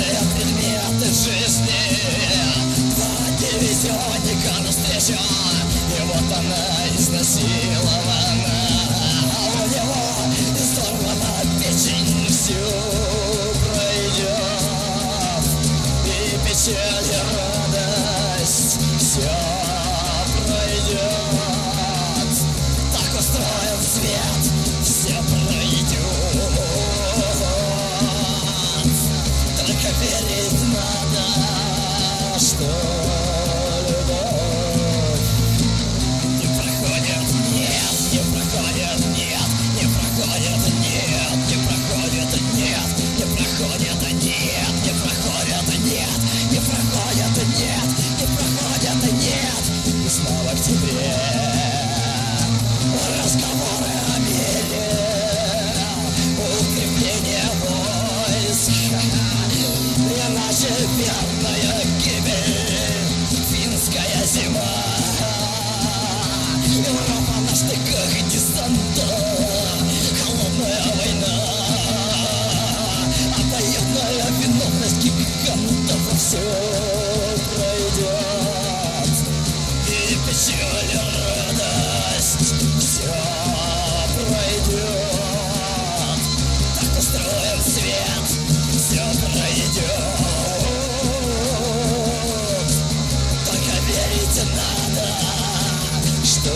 важные предметы жизни. Два дивизионника навстречу, и вот она изнасилована. А у него изорвана печень, всю пройдет. И печаль, и радость, все пройдет. Так устроен свет, все пройдет. Только верить надо, что любовь не проходит, нет, не проходит, нет, не проходит, нет, не проходит, нет, не проходит, нет, не проходит, нет, не проходит, нет, не проходит, нет. И снова к тебе разговоры о мире, укрепление войск, иначе верная гибель, финская зима. Европа на штыках десанта, холодная война, обоюдная виновность гигантов, все пройдет. И печаль, и радость, все пройдет. Так устроен свет, все пройдет. Только верить надо, что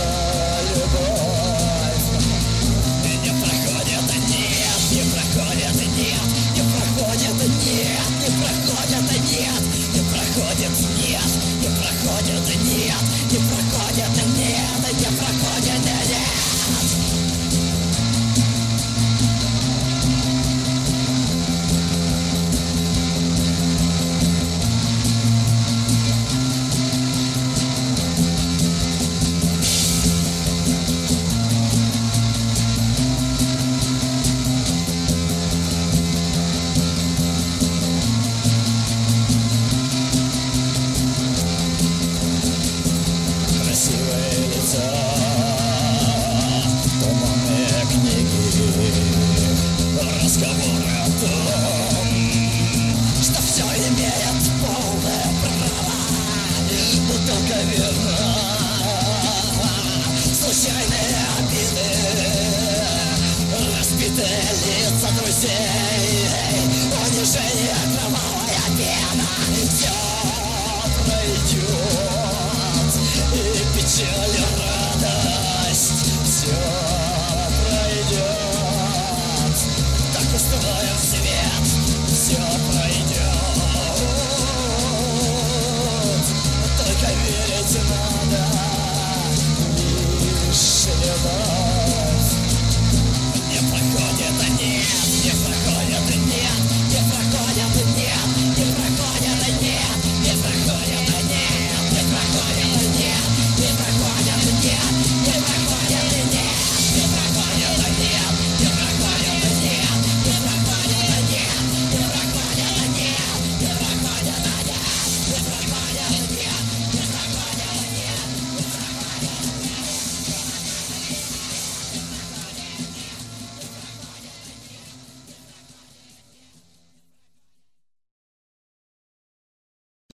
любовь не проходит, нет, не проходит, нет, не проходит, нет, не проходит, нет, не проходит, нет, не проходит, нет, не проходит, нет, не проходит, нет. Красивые лица, туманные книги, разговоры о том, что все имеет полное право, но только верно. Случайные обиды, разбитые лица друзей, унижение, кровавая пена, все